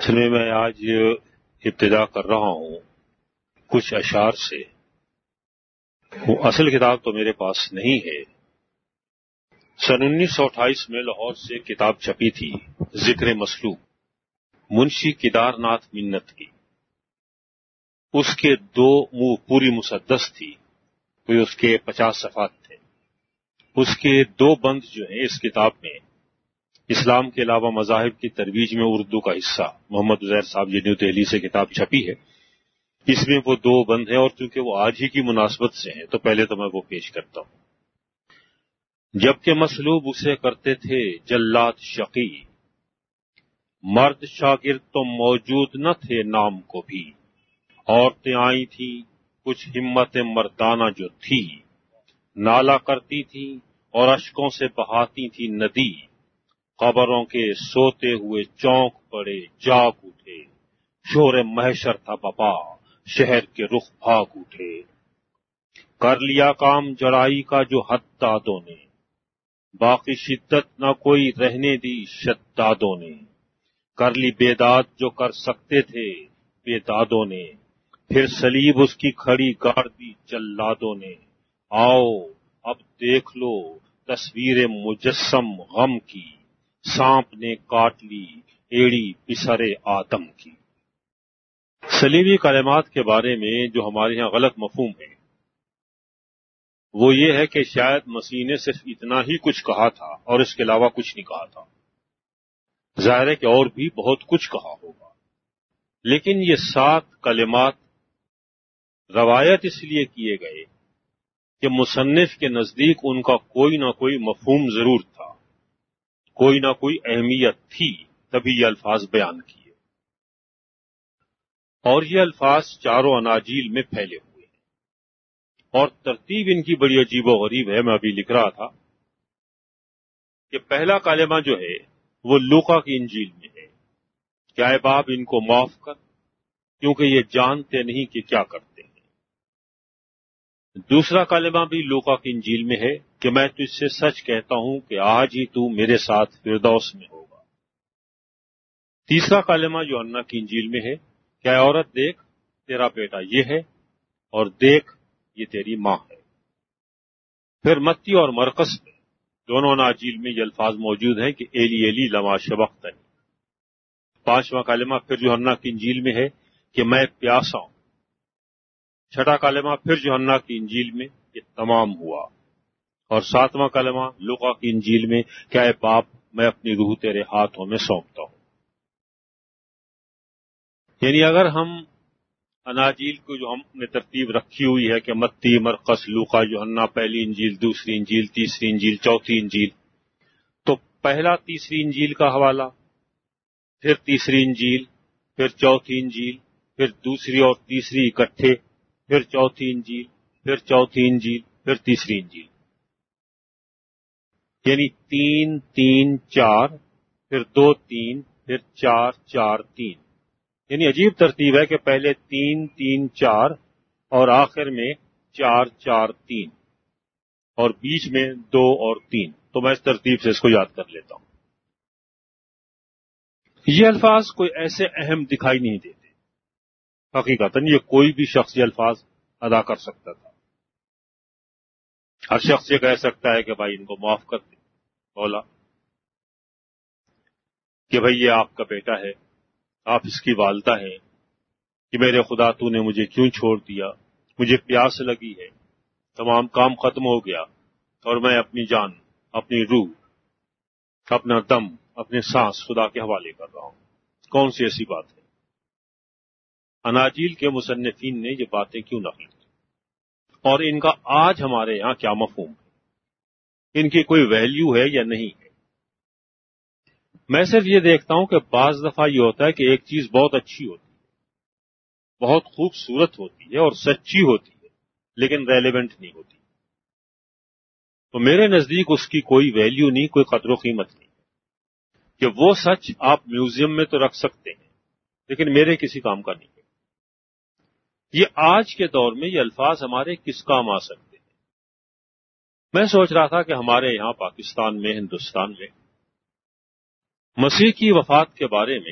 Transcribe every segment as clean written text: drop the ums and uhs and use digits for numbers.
اصل میں آج ابتدا کر رہا ہوں کچھ اشعار سے. وہ اصل کتاب تو میرے پاس نہیں ہے. سن 1928 میں لاہور سے کتاب چھپی تھی ذکر مسلوب منشی کیدار ناتھ منت کی. اس کے دو پوری مسدس تھی، کوئی اس کے 50 صفحات تھے. اس کے دو بند جو ہیں اس کتاب میں اسلام کے علاوہ مذاہب کی ترویج میں اردو کا حصہ محمد عزیر صاحب جی نیو دہلی سے کتاب چھپی ہے. اس میں وہ دو بند ہیں اور چونکہ وہ آج ہی کی مناسبت سے ہیں تو پہلے تو میں وہ پیش کرتا ہوں. جبکہ مسلوب اسے کرتے تھے جلات شقی، مرد شاگرد تو موجود نہ تھے نام کو بھی. عورتیں آئی تھیں کچھ ہمت مردانہ جو تھی، نالا کرتی تھیں اور اشکوں سے بہاتی تھی ندی. قبروں کے سوتے ہوئے چونک پڑے جاگ اٹھے، شور محشر تھا بپا شہر کے رخ بھاگ اٹھے. کر لیا کام جڑائی کا جو حد دادوں نے، باقی شدت نہ کوئی رہنے دی شدادوں نے. کر لی بیداد جو کر سکتے تھے بیدادوں نے، پھر سلیب اس کی کھڑی گاڑ دی جلادوں نے. آؤ اب دیکھ لو تصویر مجسم غم کی، سانپ نے کاٹ لی ایڑی پسرے آدم کی. صلیبی کلمات کے بارے میں جو ہمارے یہاں غلط مفہوم ہے وہ یہ ہے کہ شاید مسیح نے صرف اتنا ہی کچھ کہا تھا اور اس کے علاوہ کچھ نہیں کہا تھا. ظاہر ہے کہ اور بھی بہت کچھ کہا ہوگا، لیکن یہ 7 کلمات روایت اس لیے کیے گئے کہ مصنف کے نزدیک ان کا کوئی نہ کوئی مفہوم ضرور تھا، کوئی نہ کوئی اہمیت تھی، تبھی یہ الفاظ بیان کیے. اور یہ الفاظ چاروں اناجیل میں پھیلے ہوئے ہیں اور ترتیب ان کی بڑی عجیب و غریب ہے. میں ابھی لکھ رہا تھا کہ پہلا کلمہ جو ہے وہ لوقا کی انجیل میں ہے کہ اے باپ ان کو معاف کر کیونکہ یہ جانتے نہیں کہ کیا کرتے ہیں. دوسرا کلمہ بھی لوقا کی انجیل میں ہے کہ میں تجھ سے سچ کہتا ہوں کہ آج ہی تو میرے ساتھ فردوس میں ہوگا. تیسرا کلمہ یوحنا کی انجیل میں ہے کہ اے عورت دیکھ تیرا بیٹا یہ ہے اور دیکھ یہ تیری ماں ہے. پھر متی اور مرقس میں دونوں اناجیل میں یہ الفاظ موجود ہیں کہ ایلی ایلی لما شبقتنی. پانچواں کلمہ پھر یوحنا کی انجیل میں ہے کہ میں پیاسا ہوں. چھٹا کلمہ پھر یوحنا کی انجیل میں کہ تمام ہوا. اور ساتواں کلمہ لوقا کی انجیل میں کہ اے باپ میں اپنی روح تیرے ہاتھوں میں سونپتا ہوں. یعنی اگر ہم اناجیل کو جو ہم نے ترتیب رکھی ہوئی ہے کہ متی مرقس لوقا یوحنا پہلی انجیل دوسری انجیل تیسری انجیل چوتھی انجیل، تو پہلا تیسری انجیل کا حوالہ، پھر تیسری انجیل، پھر چوتھی انجیل، پھر دوسری اور تیسری اکٹھے، پھر چوتھی انجیل، پھر چوتھی انجیل، پھر تیسری انجیل. یعنی 3 3 4، پھر 2 3، پھر 4 4 3. یعنی عجیب ترتیب ہے کہ پہلے 3 3 4 اور آخر میں 4 4 3 اور بیچ میں 2 اور 3. تو میں اس ترتیب سے اس کو یاد کر لیتا ہوں. یہ الفاظ کوئی ایسے اہم دکھائی نہیں دیتے. حقیقتاً یہ کوئی بھی شخص یہ الفاظ ادا کر سکتا تھا. ہر شخص یہ کہہ سکتا ہے کہ بھائی ان کو معاف کر دیں مولا، کہ بھائی یہ آپ کا بیٹا ہے، آپ اس کی والدہ ہیں، کہ میرے خدا تو نے مجھے کیوں چھوڑ دیا، مجھے پیاس لگی ہے، تمام کام ختم ہو گیا اور میں اپنی جان، اپنی روح، اپنا دم، اپنے سانس خدا کے حوالے کر رہا ہوں. کون سی ایسی بات ہے؟ اناجیل کے مصنفین نے یہ باتیں کیوں نقل کی اور ان کا آج ہمارے یہاں کیا مفہوم ہے؟ ان کی کوئی ویلیو ہے یا نہیں ہے؟ میں صرف یہ دیکھتا ہوں کہ بعض دفعہ یہ ہوتا ہے کہ ایک چیز بہت اچھی ہوتی ہے، بہت خوبصورت ہوتی ہے اور سچی ہوتی ہے، لیکن ریلیونٹ نہیں ہوتی. تو میرے نزدیک اس کی کوئی ویلیو نہیں، کوئی قدر و قیمت نہیں کہ وہ سچ آپ میوزیم میں تو رکھ سکتے ہیں لیکن میرے کسی کام کا نہیں ہے. یہ آج کے دور میں یہ الفاظ ہمارے کس کام آ سکتے ہیں؟ میں سوچ رہا تھا کہ ہمارے یہاں پاکستان میں، ہندوستان میں مسیح کی وفات کے بارے میں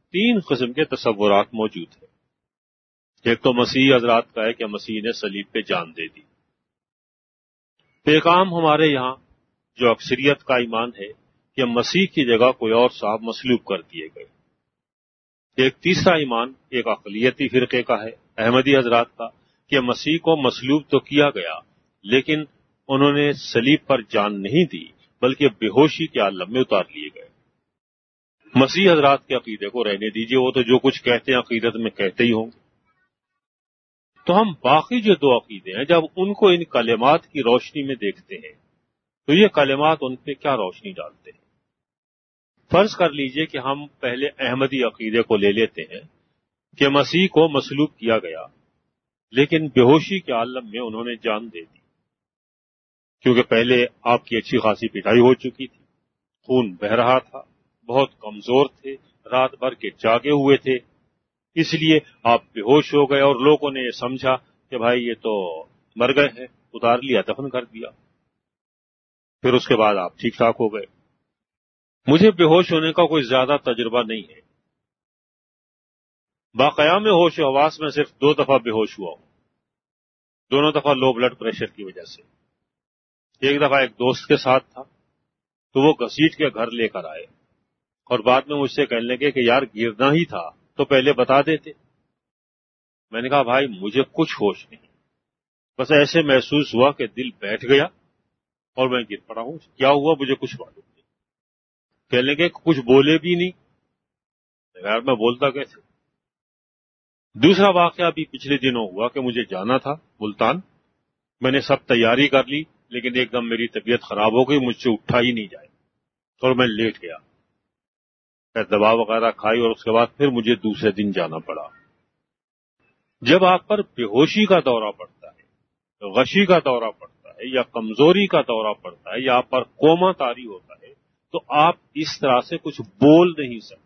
تین قسم کے تصورات موجود ہیں. ایک تو مسیحی حضرات کا ہے کہ مسیح نے صلیب پہ جان دے دی. پیغام ہمارے یہاں جو اکثریت کا ایمان ہے کہ مسیح کی جگہ کوئی اور صاحب مصلوب کر دیے گئے. ایک تیسرا ایمان ایک اقلیتی فرقے کا ہے، احمدی حضرات کا، کہ مسیح کو مصلوب تو کیا گیا لیکن انہوں نے صلیب پر جان نہیں دی بلکہ بے ہوشی کے عالم میں اتار لیے گئے. مسیح حضرات کے عقیدے کو رہنے دیجیے، وہ تو جو کچھ کہتے ہیں عقیدت میں کہتے ہی ہوں گے. تو ہم باقی جو دو عقیدے ہیں جب ان کو ان کلمات کی روشنی میں دیکھتے ہیں تو یہ کلمات ان پہ کیا روشنی ڈالتے ہیں. فرض کر لیجئے کہ ہم پہلے احمدی عقیدے کو لے لیتے ہیں کہ مسیح کو مصلوب کیا گیا لیکن بے ہوشی کے عالم میں انہوں نے جان دے دی، کیونکہ پہلے آپ کی اچھی خاصی پٹائی ہو چکی تھی، خون بہہ رہا تھا، بہت کمزور تھے، رات بھر کے جاگے ہوئے تھے، اس لیے آپ بے ہوش ہو گئے اور لوگوں نے یہ سمجھا کہ بھائی یہ تو مر گئے ہیں، اتار لیا، دفن کر دیا. پھر اس کے بعد آپ ٹھیک ٹھاک ہو گئے. مجھے بے ہوش ہونے کا کوئی زیادہ تجربہ نہیں ہے. باقیام ہوش و حواس میں صرف 2 دفعہ بے ہوش ہوا ہوں، دونوں دفعہ لو بلڈ پریشر کی وجہ سے. ایک دفعہ ایک دوست کے ساتھ تھا تو وہ گھسیٹ کے گھر لے کر آئے اور بعد میں مجھ سے کہنے لگے کہ یار گرنا ہی تھا تو پہلے بتا دیتے. میں نے کہا بھائی مجھے کچھ ہوش نہیں، بس ایسے محسوس ہوا کہ دل بیٹھ گیا اور میں گر پڑا ہوں. کیا ہوا مجھے کچھ معلوم نہیں. کہنے لگے کچھ بولے بھی نہیں. یار میں بولتا کیسے. دوسرا واقعہ بھی پچھلے دنوں ہوا کہ مجھے جانا تھا ملتان. میں نے سب تیاری کر لی لیکن ایک دم میری طبیعت خراب ہو گئی، مجھ سے اٹھا ہی نہیں جائے اور میں لیٹ گیا. دوا وغیرہ کھائی اور اس کے بعد پھر مجھے دوسرے دن جانا پڑا. جب آپ پر بے ہوشی کا دورہ پڑتا ہے، غشی کا دورہ پڑتا ہے یا کمزوری کا دورہ پڑتا ہے یا آپ پر کوما طاری ہوتا ہے تو آپ اس طرح سے کچھ بول نہیں سکتے.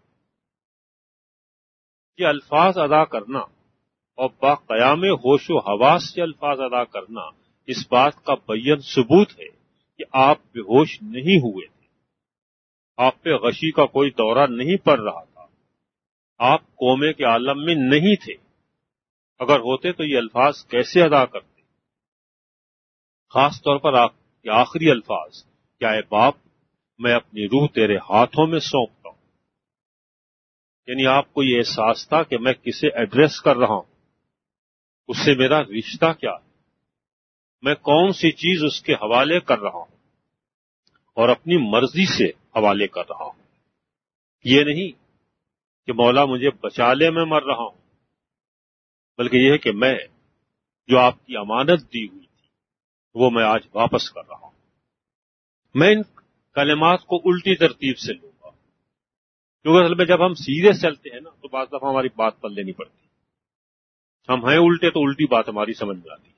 یہ الفاظ ادا کرنا اور باقیام ہوش و حواس سے الفاظ ادا کرنا اس بات کا بیان ثبوت ہے کہ آپ بے ہوش نہیں ہوئے تھے، آپ پہ غشی کا کوئی دورہ نہیں پڑ رہا تھا، آپ کومے کے عالم میں نہیں تھے. اگر ہوتے تو یہ الفاظ کیسے ادا کرتے؟ خاص طور پر آپ کے آخری الفاظ، کیا اے باپ میں اپنی روح تیرے ہاتھوں میں سونپتا ہوں. یعنی آپ کو یہ احساس تھا کہ میں کسے ایڈریس کر رہا ہوں، اس سے میرا رشتہ کیا ہے، میں کون سی چیز اس کے حوالے کر رہا ہوں اور اپنی مرضی سے حوالے کر رہا ہوں. یہ نہیں کہ مولا مجھے بچا لے میں مر رہا ہوں، بلکہ یہ ہے کہ میں جو آپ کی امانت دی ہوئی تھی وہ میں آج واپس کر رہا ہوں. میں ان کلمات کو الٹی ترتیب سے لوں گا، کیونکہ اصل میں جب ہم سیدھے چلتے ہیں نا تو بعض دفعہ ہماری بات پل لینی پڑتی ہے. ہم ہیں الٹے تو الٹی بات ہماری سمجھ میں آتی ہے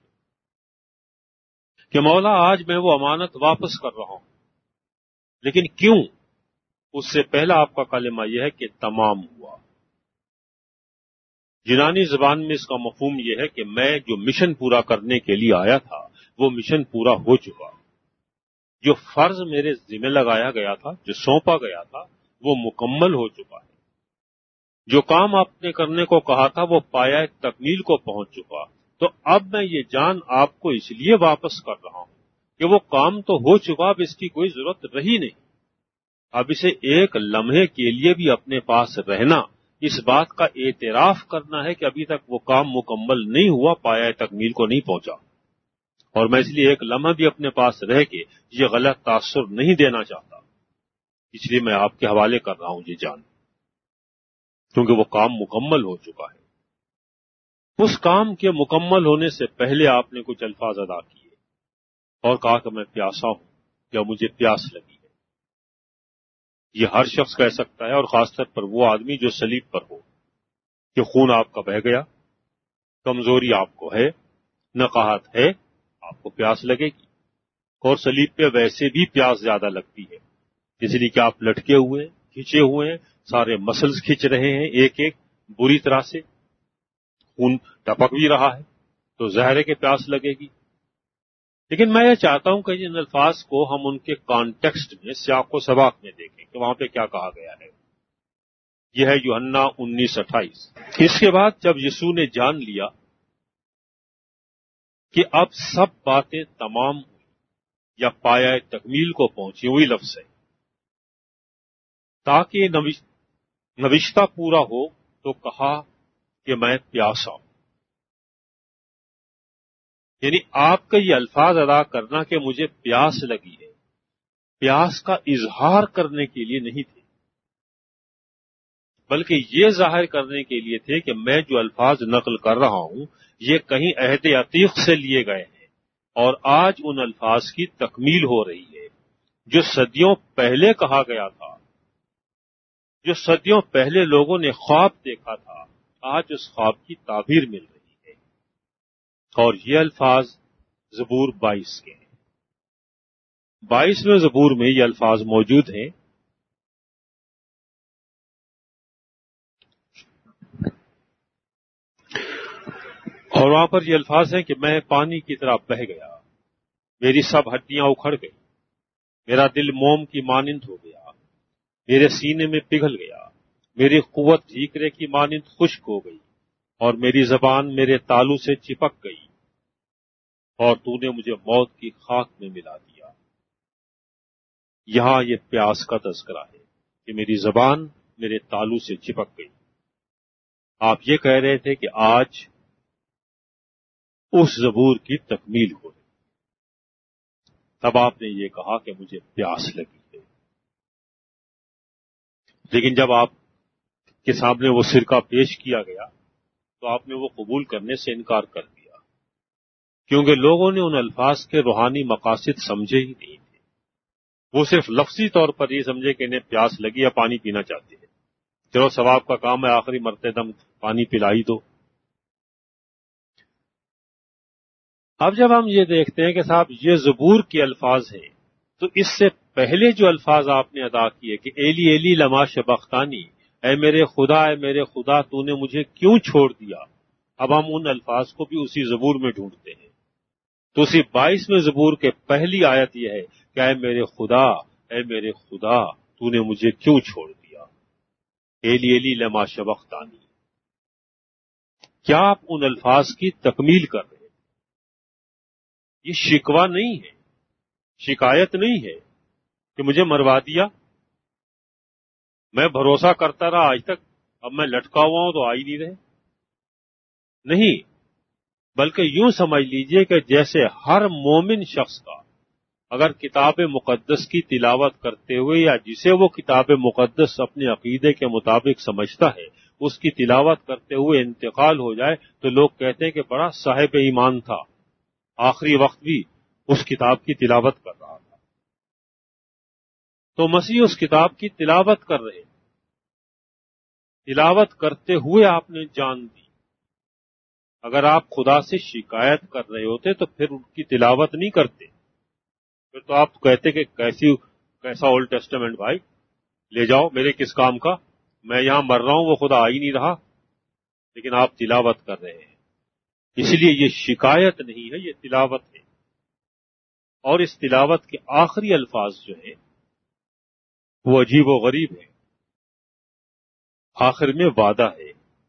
کہ مولا آج میں وہ امانت واپس کر رہا ہوں. لیکن کیوں؟ اس سے پہلا آپ کا کلمہ یہ ہے کہ تمام ہوا. یونانی زبان میں اس کا مفہوم یہ ہے کہ میں جو مشن پورا کرنے کے لیے آیا تھا وہ مشن پورا ہو چکا. جو فرض میرے ذمہ لگایا گیا تھا، جو سونپا گیا تھا، وہ مکمل ہو چکا ہے. جو کام آپ نے کرنے کو کہا تھا وہ پایہ تکمیل کو پہنچ چکا. تو اب میں یہ جان آپ کو اس لیے واپس کر رہا ہوں کہ وہ کام تو ہو چکا، اب اس کی کوئی ضرورت رہی نہیں. اب اسے ایک لمحے کے لیے بھی اپنے پاس رہنا، اس بات کا اعتراف کرنا ہے کہ ابھی تک وہ کام مکمل نہیں ہوا، پایہ تکمیل کو نہیں پہنچا. اور میں اس لیے ایک لمحہ بھی اپنے پاس رہ کے یہ غلط تاثر نہیں دینا چاہتا، اس لیے میں آپ کے حوالے کر رہا ہوں یہ جان، کیونکہ وہ کام مکمل ہو چکا ہے. اس کام کے مکمل ہونے سے پہلے آپ نے کچھ الفاظ ادا کیے اور کہا کہ میں پیاسا ہوں یا مجھے پیاس لگی ہے. یہ ہر شخص کہہ سکتا ہے اور خاص طور پر وہ آدمی جو صلیب پر ہو کہ خون آپ کا بہہ گیا، کمزوری آپ کو ہے، نقاہت ہے، آپ کو پیاس لگے گی. اور صلیب پہ ویسے بھی پیاس زیادہ لگتی ہے، اس لیے کہ آپ لٹکے ہوئے ہیں، کھینچے ہوئے ہیں، سارے مسلز کھینچ رہے ہیں ایک ایک بری طرح سے، خون ٹپک بھی رہا ہے تو ظاہر ہے کہ پیاس لگے گی. لیکن میں یہ چاہتا ہوں کہ ان الفاظ کو ہم ان کے کانٹیکسٹ میں، سیاق و سباق میں دیکھیں کہ وہاں پہ کیا کہا گیا ہے. یہ ہے یوحنا 19:28۔ اس کے بعد جب یسوع نے جان لیا کہ اب سب باتیں تمام ہوئی یا پایہ تکمیل کو پہنچی، وہی لفظ ہے، تاکہ نوشتہ پورا ہو، تو کہا کہ میں پیاسا ہوں۔ یعنی آپ کا یہ الفاظ ادا کرنا کہ مجھے پیاس لگی ہے، پیاس کا اظہار کرنے کے لیے نہیں تھے، بلکہ یہ ظاہر کرنے کے لیے تھے کہ میں جو الفاظ نقل کر رہا ہوں یہ کہیں عہد عتیق سے لیے گئے ہیں، اور آج ان الفاظ کی تکمیل ہو رہی ہے جو صدیوں پہلے کہا گیا تھا، جو صدیوں پہلے لوگوں نے خواب دیکھا تھا، آج اس خواب کی تعبیر مل رہی ہے۔ اور یہ الفاظ زبور 22 کے ہیں۔ 22ویں زبور میں یہ الفاظ موجود ہیں، اور وہاں پر یہ الفاظ ہیں کہ میں پانی کی طرح بہہ گیا، میری سب ہڈیاں اکھڑ گئی، میرا دل موم کی مانند ہو گیا، میرے سینے میں پگھل گیا، میری قوت ٹھیکرے کی مانند خشک ہو گئی، اور میری زبان میرے تالو سے چپک گئی، اور تو نے مجھے موت کی خاک میں ملا دیا۔ یہاں یہ پیاس کا تذکرہ ہے کہ میری زبان میرے تالو سے چپک گئی۔ آپ یہ کہہ رہے تھے کہ آج اس زبور کی تکمیل ہو رہی، تب آپ نے یہ کہا کہ مجھے پیاس لگی ہے۔ لیکن جب آپ کے سامنے وہ سرکہ پیش کیا گیا تو آپ نے وہ قبول کرنے سے انکار کر دیا، کیونکہ لوگوں نے ان الفاظ کے روحانی مقاصد سمجھے ہی نہیں تھے۔ وہ صرف لفظی طور پر یہ سمجھے کہ انہیں پیاس لگی یا پانی پینا چاہتے ہیں، چلو ثواب کا کام ہے، آخری مرتے دم پانی پلا ہی دو۔ اب جب ہم یہ دیکھتے ہیں کہ صاحب یہ زبور کے الفاظ ہیں، تو اس سے پہلے جو الفاظ آپ نے ادا کیے کہ ایلی ایلی لما شبختانی، اے میرے خدا تو نے مجھے کیوں چھوڑ دیا، اب ہم ان الفاظ کو بھی اسی زبور میں ڈھونڈتے ہیں۔ تو اسی 22ویں زبور کے پہلی آیت یہ ہے کہ اے میرے خدا تو نے مجھے کیوں چھوڑ دیا، ایلی ایلی لما شبختانی۔ کیا آپ ان الفاظ کی تکمیل کر رہے ہیں؟ یہ شکوہ نہیں ہے، شکایت نہیں ہے کہ مجھے مروا دیا، میں بھروسہ کرتا رہا آج تک، اب میں لٹکا ہوا ہوں تو آ ہی نہیں رہے۔ نہیں، بلکہ یوں سمجھ لیجئے کہ جیسے ہر مومن شخص کا اگر کتاب مقدس کی تلاوت کرتے ہوئے یا جسے وہ کتاب مقدس اپنے عقیدے کے مطابق سمجھتا ہے اس کی تلاوت کرتے ہوئے انتقال ہو جائے تو لوگ کہتے ہیں کہ بڑا صاحب ایمان تھا، آخری وقت بھی اس کتاب کی تلاوت کر رہا تھا۔ تو مسیح اس کتاب کی تلاوت کر رہے، تلاوت کرتے ہوئے آپ نے جان دی۔ اگر آپ خدا سے شکایت کر رہے ہوتے تو پھر ان کی تلاوت نہیں کرتے، پھر تو آپ کہتے کہ کیسا اولڈ ٹیسٹمنٹ بھائی، لے جاؤ، میرے کس کام کا، میں یہاں مر رہا ہوں، وہ خدا آ ہی نہیں رہا۔ لیکن آپ تلاوت کر رہے ہیں، اس لیے یہ شکایت نہیں ہے، یہ تلاوت ہے۔ اور اس تلاوت کے آخری الفاظ جو ہیں وہ عجیب و غریب ہیں۔ آخر میں وعدہ ہے،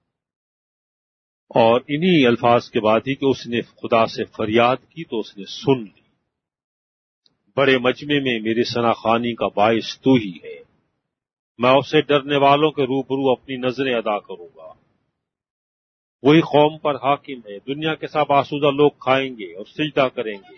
اور انہی الفاظ کے بعد ہی کہ اس نے خدا سے فریاد کی تو اس نے سن لی۔ بڑے مجمع میں میری ثناخوانی کا باعث تو ہی ہے، میں اسے ڈرنے والوں کے روبرو اپنی نظریں ادا کروں گا۔ وہی قوم پر حاکم ہے، دنیا کے سب آسودہ لوگ کھائیں گے اور سجدہ کریں گے۔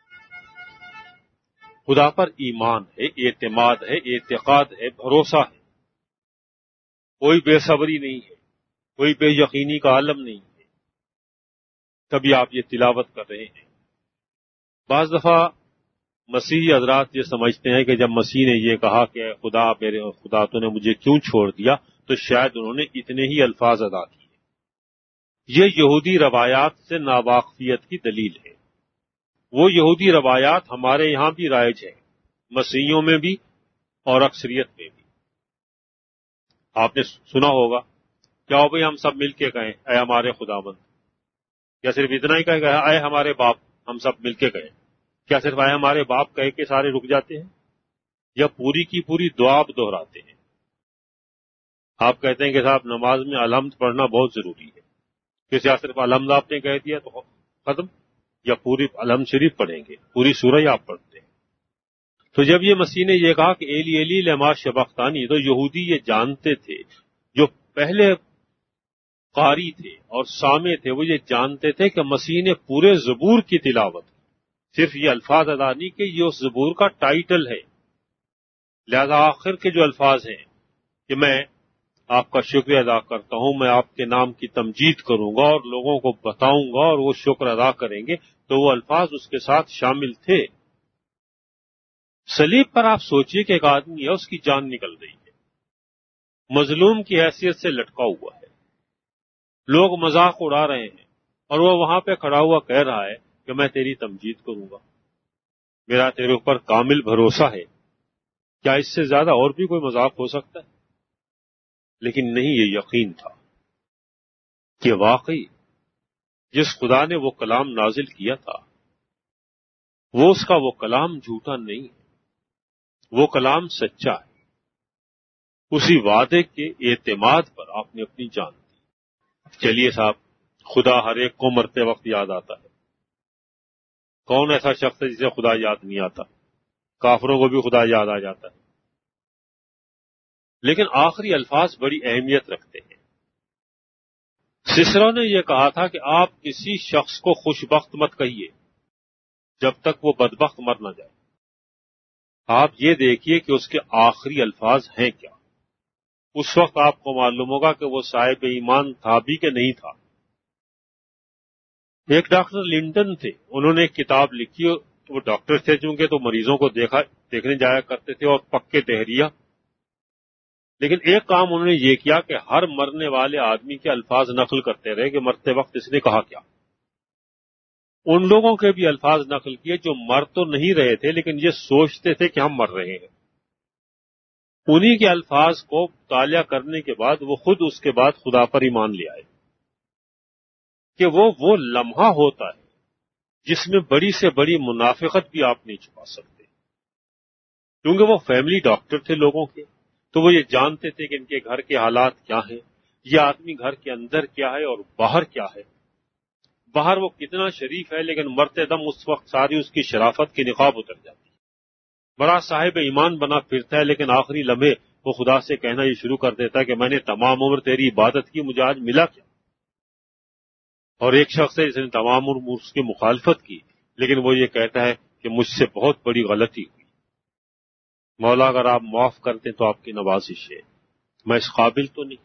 خدا پر ایمان ہے، اعتماد ہے، اعتقاد ہے، بھروسہ ہے، کوئی بے صبری نہیں ہے، کوئی بے یقینی کا عالم نہیں ہے، تبھی آپ یہ تلاوت کر رہے ہیں۔ بعض دفعہ مسیحی حضرات یہ سمجھتے ہیں کہ جب مسیح نے یہ کہا کہ میرے خدا تو نے مجھے کیوں چھوڑ دیا، تو شاید انہوں نے اتنے ہی الفاظ ادا کیے۔ یہ یہودی روایات سے ناواقفیت کی دلیل ہے۔ وہ یہودی روایات ہمارے یہاں بھی رائج ہیں، مسیحیوں میں بھی اور اکثریت میں بھی۔ آپ نے سنا ہوگا، کیا ہو بھئی ہم سب مل کے کہیں اے ہمارے خداوند، کیا صرف اتنا ہی کہے گا اے ہمارے باپ، ہم سب مل کے کہیں؟ کیا صرف اے ہمارے باپ کہہ کے سارے رک جاتے ہیں، یا پوری کی پوری دعا آپ دہراتے ہیں؟ آپ کہتے ہیں کہ صاحب نماز میں الحمد پڑھنا بہت ضروری ہے، کسی صرف الحمد آپ نے کہہ دیا تو ختم، یا پوری الحمد شریف پڑھیں گے، پوری سورہ آپ پڑھتے ہیں؟ تو جب یہ مسیح نے یہ کہا کہ ایلی ایلی لما شبختانی، تو یہودی یہ جانتے تھے، جو پہلے قاری تھے اور سامع تھے، وہ یہ جانتے تھے کہ مسیح نے پورے زبور کی تلاوت، صرف یہ الفاظ ادا نہیں کہ یہ اس زبور کا ٹائٹل ہے، لہذا آخر کے جو الفاظ ہیں کہ میں آپ کا شکریہ ادا کرتا ہوں، میں آپ کے نام کی تمجید کروں گا اور لوگوں کو بتاؤں گا اور وہ شکر ادا کریں گے، تو وہ الفاظ اس کے ساتھ شامل تھے۔ صلیب پر آپ سوچئے کہ ایک آدمی ہے، اس کی جان نکل رہی ہے، مظلوم کی حیثیت سے لٹکا ہوا ہے، لوگ مذاق اڑا رہے ہیں، اور وہ وہاں پہ کھڑا ہوا کہہ رہا ہے کہ میں تیری تمجید کروں گا، میرا تیرے اوپر کامل بھروسہ ہے۔ کیا اس سے زیادہ اور بھی کوئی مذاق ہو سکتا ہے؟ لیکن نہیں، یہ یقین تھا کہ واقعی جس خدا نے وہ کلام نازل کیا تھا، وہ اس کا وہ کلام جھوٹا نہیں ہے، وہ کلام سچا ہے۔ اسی وعدے کے اعتماد پر آپ نے اپنی جان دی۔ چلیے صاحب، خدا ہر ایک کو مرتے وقت یاد آتا ہے۔ کون ایسا شخص ہے جسے خدا یاد نہیں آتا؟ کافروں کو بھی خدا یاد آ جاتا ہے، لیکن آخری الفاظ بڑی اہمیت رکھتے ہیں۔ سسرا نے یہ کہا تھا کہ آپ کسی شخص کو خوش بخت مت کہیے جب تک وہ بدبخت مر نہ جائے۔ آپ یہ دیکھیے کہ اس کے آخری الفاظ ہیں کیا۔ اس وقت آپ کو معلوم ہوگا کہ وہ صاحب ایمان تھا بھی کہ نہیں تھا۔ ایک ڈاکٹر لنٹن تھے، انہوں نے ایک کتاب لکھی، وہ ڈاکٹر تھے چونکہ تو مریضوں کو دیکھنے جایا کرتے تھے اور پکے دہریہ، لیکن ایک کام انہوں نے یہ کیا کہ ہر مرنے والے آدمی کے الفاظ نقل کرتے رہے کہ مرتے وقت اس نے کہا کیا۔ ان لوگوں کے بھی الفاظ نقل کیے جو مر تو نہیں رہے تھے لیکن یہ سوچتے تھے کہ ہم مر رہے ہیں۔ انہی کے الفاظ کو مطالعہ کرنے کے بعد وہ خود اس کے بعد خدا پر ایمان لے آئے کہ وہ لمحہ ہوتا ہے جس میں بڑی سے بڑی منافقت بھی آپ نہیں چھپا سکتے، کیونکہ وہ فیملی ڈاکٹر تھے لوگوں کے، تو وہ یہ جانتے تھے کہ ان کے گھر کے حالات کیا ہیں، یہ آدمی گھر کے اندر کیا ہے اور باہر کیا ہے۔ باہر وہ کتنا شریف ہے لیکن مرتے دم اس وقت ساری اس کی شرافت کی نقاب اتر جاتی ہے۔ بڑا صاحب ایمان بنا پھرتا ہے لیکن آخری لمحے وہ خدا سے کہنا یہ شروع کر دیتا ہے کہ میں نے تمام عمر تیری عبادت کی، مجھے آج ملا کیا؟ اور ایک شخص ہے جس نے تمام عمر اس کی مخالفت کی لیکن وہ یہ کہتا ہے کہ مجھ سے بہت بڑی غلطی ہوئی، مولا اگر آپ معاف کر دیں تو آپ کی نوازش ہے، میں اس قابل تو نہیں۔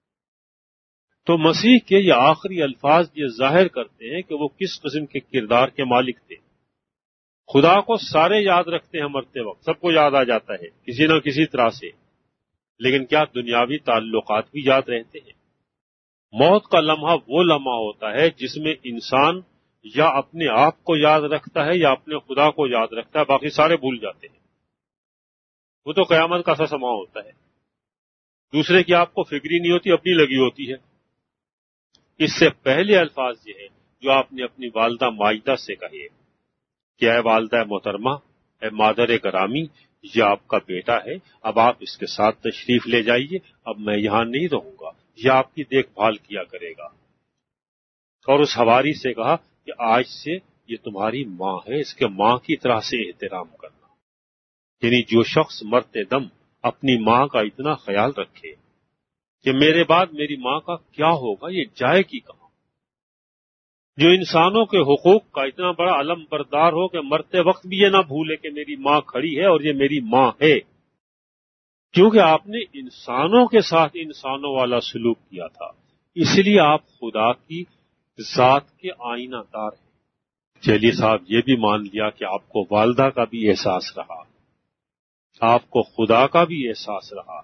تو مسیح کے یہ آخری الفاظ یہ ظاہر کرتے ہیں کہ وہ کس قسم کے کردار کے مالک تھے۔ خدا کو سارے یاد رکھتے ہیں مرتے وقت، سب کو یاد آ جاتا ہے کسی نہ کسی طرح سے، لیکن کیا دنیاوی تعلقات بھی یاد رہتے ہیں؟ موت کا لمحہ وہ لمحہ ہوتا ہے جس میں انسان یا اپنے آپ کو یاد رکھتا ہے یا اپنے خدا کو یاد رکھتا ہے، باقی سارے بھول جاتے ہیں۔ وہ تو قیامت کا سا سما ہوتا ہے، دوسرے کی آپ کو فکری نہیں ہوتی، اپنی لگی ہوتی ہے۔ اس سے پہلے الفاظ یہ ہیں جو آپ نے اپنی والدہ مائدہ سے کہے کہ اے والدہ محترمہ، اے مادر گرامی، یہ آپ کا بیٹا ہے، اب آپ اس کے ساتھ تشریف لے جائیے، اب میں یہاں نہیں رہوں گا، یہ آپ کی دیکھ بھال کیا کرے گا۔ اور اس حواری سے کہا کہ آج سے یہ تمہاری ماں ہے، اس کے ماں کی طرح سے احترام کرنا۔ یعنی جو شخص مرتے دم اپنی ماں کا اتنا خیال رکھے کہ میرے بعد میری ماں کا کیا ہوگا، یہ جائے گی کہاں، جو انسانوں کے حقوق کا اتنا بڑا علم بردار ہو کہ مرتے وقت بھی یہ نہ بھولے کہ میری ماں کھڑی ہے اور یہ میری ماں ہے، کیونکہ آپ نے انسانوں کے ساتھ انسانوں والا سلوک کیا تھا، اس لیے آپ خدا کی ذات کے آئینہ دار ہیں۔ چلیے صاحب، یہ بھی مان لیا کہ آپ کو والدہ کا بھی احساس رہا، آپ کو خدا کا بھی احساس رہا۔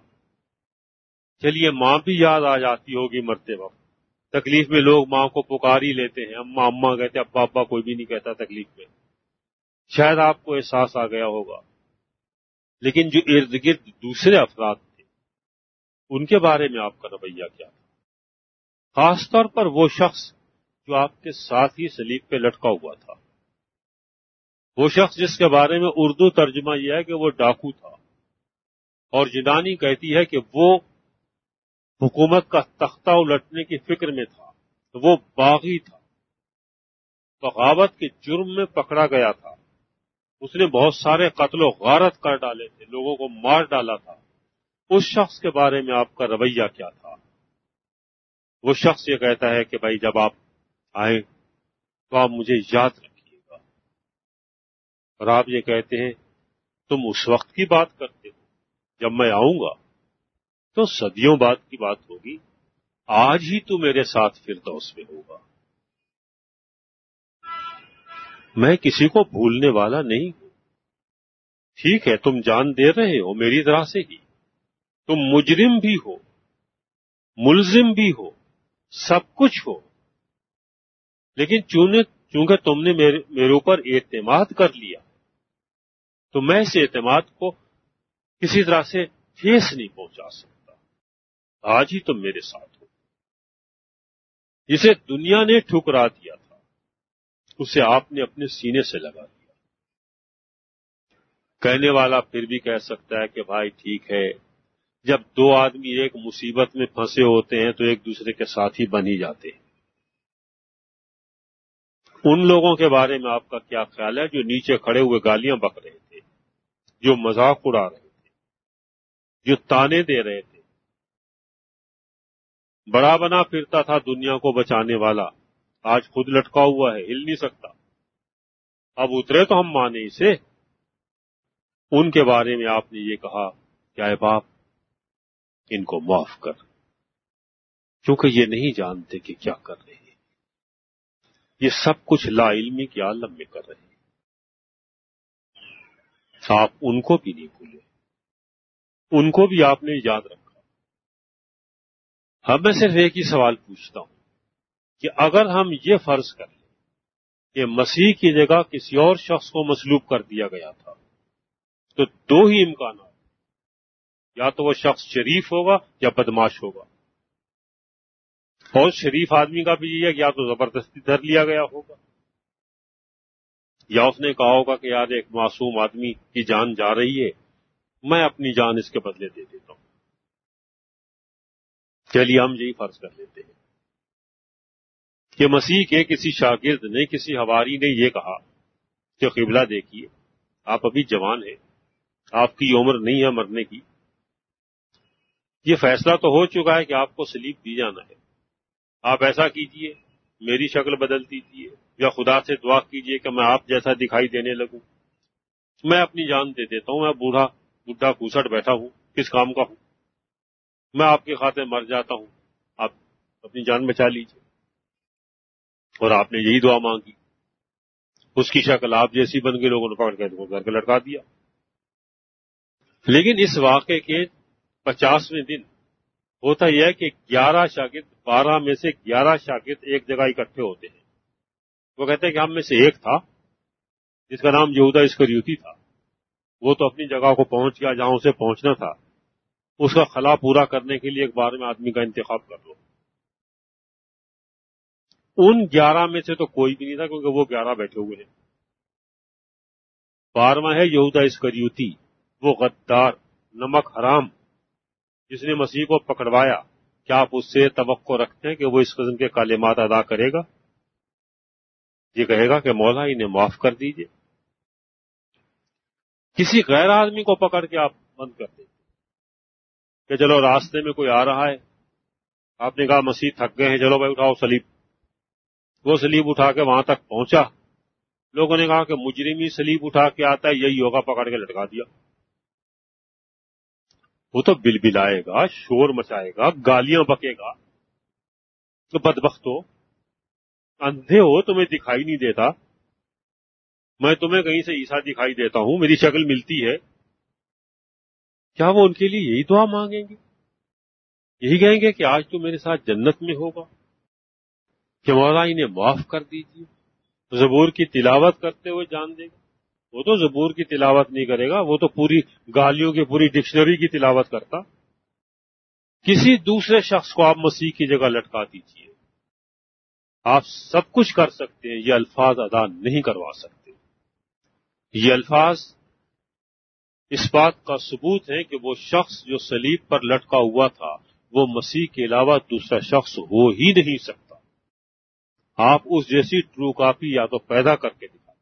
چلیے ماں بھی یاد آ جاتی ہوگی مرتے وقت، تکلیف میں لوگ ماں کو پکار ہی لیتے ہیں، اماں اماں کہتے ہیں، ابا ابا کوئی بھی نہیں کہتا تکلیف میں، شاید آپ کو احساس آ گیا ہوگا۔ لیکن جو ارد گرد دوسرے افراد تھے ان کے بارے میں آپ کا رویہ کیا تھا؟ خاص طور پر وہ شخص جو آپ کے ساتھ ہی صلیب پہ لٹکا ہوا تھا، وہ شخص جس کے بارے میں اردو ترجمہ یہ ہے کہ وہ ڈاکو تھا، اور جنانی کہتی ہے کہ وہ حکومت کا تختہ الٹنے کی فکر میں تھا، تو وہ باغی تھا، بغاوت کے جرم میں پکڑا گیا تھا، اس نے بہت سارے قتل و غارت کر ڈالے تھے، لوگوں کو مار ڈالا تھا، اس شخص کے بارے میں آپ کا رویہ کیا تھا؟ وہ شخص یہ کہتا ہے کہ بھائی جب آپ آئیں تو آپ مجھے یاد رکھیے گا، اور آپ یہ کہتے ہیں تم اس وقت کی بات کرتے ہو جب میں آؤں گا تو صدیوں بعد کی بات ہوگی، آج ہی تو میرے ساتھ فردوس میں ہوگا۔ میں کسی کو بھولنے والا نہیں ہوں۔ ٹھیک ہے، تم جان دے رہے ہو میری طرح سے ہی، تم مجرم بھی ہو، ملزم بھی ہو، سب کچھ ہو، لیکن چونکہ تم نے میرے اوپر اعتماد کر لیا تو میں اس اعتماد کو کسی طرح سے ٹھیس نہیں پہنچا سکتا۔ آج ہی تم میرے ساتھ ہو۔ جسے دنیا نے ٹھکرا دیا تھا اسے آپ نے اپنے سینے سے لگا دیا۔ کہنے والا پھر بھی کہہ سکتا ہے کہ بھائی ٹھیک ہے، جب دو آدمی ایک مصیبت میں پھنسے ہوتے ہیں تو ایک دوسرے کے ساتھی بن ہی جاتے ہیں۔ ان لوگوں کے بارے میں آپ کا کیا خیال ہے جو نیچے کھڑے ہوئے گالیاں بک رہے تھے، جو مذاق اڑا رہے تھے، جو تانے دے رہے تھے؟ بڑا بنا پھرتا تھا دنیا کو بچانے والا، آج خود لٹکا ہوا ہے، ہل نہیں سکتا۔ اب اترے تو ہم مانے اسے۔ ان کے بارے میں آپ نے یہ کہا کہ اے باپ ان کو معاف کر، کیونکہ یہ نہیں جانتے کہ کیا کر رہے ہیں۔ یہ سب کچھ لا علمی کے عالم میں کر رہے ہیں۔ آپ ان کو بھی نہیں بھولے، ان کو بھی آپ نے یاد رکھا۔ اب میں صرف ایک ہی سوال پوچھتا ہوں کہ اگر ہم یہ فرض کر لیں کہ مسیح کی جگہ کسی اور شخص کو مصلوب کر دیا گیا تھا تو دو ہی امکانات، یا تو وہ شخص شریف ہوگا یا بدماش ہوگا، اور شریف آدمی کا بھی یہ ہے کہ یا تو زبردستی دھر لیا گیا ہوگا یا اس نے کہا ہوگا کہ یار ایک معصوم آدمی کی جان جا رہی ہے، میں اپنی جان اس کے بدلے دے دیتا ہوں۔ چلیے ہم یہی فرض کر لیتے ہیں کہ مسیح کے کسی شاگرد نے، کسی حواری نے یہ کہا کہ قبلہ دیکھیے، آپ ابھی جوان ہیں، آپ کی عمر نہیں ہے مرنے کی، یہ فیصلہ تو ہو چکا ہے کہ آپ کو صلیب دی جانا ہے، آپ ایسا کیجئے، میری شکل بدل دیجئے، یا خدا سے دعا کیجئے کہ میں آپ جیسا دکھائی دینے لگوں، میں اپنی جان دے دیتا ہوں، میں بوڑھا کوسٹ بیٹھا ہوں، کس کام کا ہوں، میں آپ کی خاطر مر جاتا ہوں، آپ اپنی جان بچا لیجئے۔ اور آپ نے یہی دعا مانگی، اس کی شکل آپ جیسی بن گئی، لوگوں نے پکڑ کے گھر پہ لٹکا دیا۔ لیکن اس واقعے کے 50ویں دن ہوتا یہ ہے کہ 11 شاگرد، 12 میں سے 11 شاگرد ایک جگہ اکٹھے ہوتے ہیں۔ وہ کہتے ہیں کہ ہم میں سے ایک تھا جس کا نام یہودا اسکریوتی تھا، وہ تو اپنی جگہ کو پہنچ گیا جہاں اسے پہنچنا تھا، اس کا خلا پورا کرنے کے لیے ایک بار میں آدمی کا انتخاب کر لو۔ ان 11 میں سے تو کوئی بھی نہیں تھا کیونکہ وہ 11 بیٹھے ہوئے ہیں۔ 12واں ہے یہودا اسکریوتی، وہ غدار، نمک حرام، جس نے مسیح کو پکڑوایا۔ کیا آپ اس سے توقع رکھتے ہیں کہ وہ اس قسم کے کلمات ادا کرے گا؟ یہ کہے گا کہ مولا انہیں معاف کر دیجئے۔ کسی غیر آدمی کو پکڑ کے آپ بند کر دیں کہ چلو راستے میں کوئی آ رہا ہے، آپ نے کہا مسیح تھک گئے ہیں، چلو بھائی اٹھاؤ صلیب۔ وہ صلیب اٹھا کے وہاں تک پہنچا، لوگوں نے کہا کہ مجرمی صلیب اٹھا کے آتا ہے، یہی ہوگا، پکڑ کے لٹکا دیا۔ وہ تو بلبلائے گا، شور مچائے گا، گالیاں بکے گا کہ بدبختو، اندھے ہو، تمہیں دکھائی نہیں دیتا، میں تمہیں کہیں سے عیسیٰ دکھائی دیتا ہوں، میری شکل ملتی ہے۔ کیا وہ ان کے لیے یہی دعا مانگیں گے؟ یہی کہیں گے کہ آج تو میرے ساتھ جنت میں ہوگا، کہ مولا انہیں معاف کر دیجیے؟ زبور کی تلاوت کرتے ہوئے جان دے گا؟ وہ تو زبور کی تلاوت نہیں کرے گا، وہ تو پوری گالیوں کی پوری ڈکشنری کی تلاوت کرتا۔ کسی دوسرے شخص کو آپ مسیح کی جگہ لٹکا دیجیے، آپ سب کچھ کر سکتے ہیں، یہ الفاظ ادا نہیں کروا سکتے۔ یہ الفاظ اس بات کا ثبوت ہے کہ وہ شخص جو صلیب پر لٹکا ہوا تھا وہ مسیح کے علاوہ دوسرا شخص ہو ہی نہیں سکتا۔ آپ اس جیسی ٹرو کاپی یا تو پیدا کر کے دکھائیں،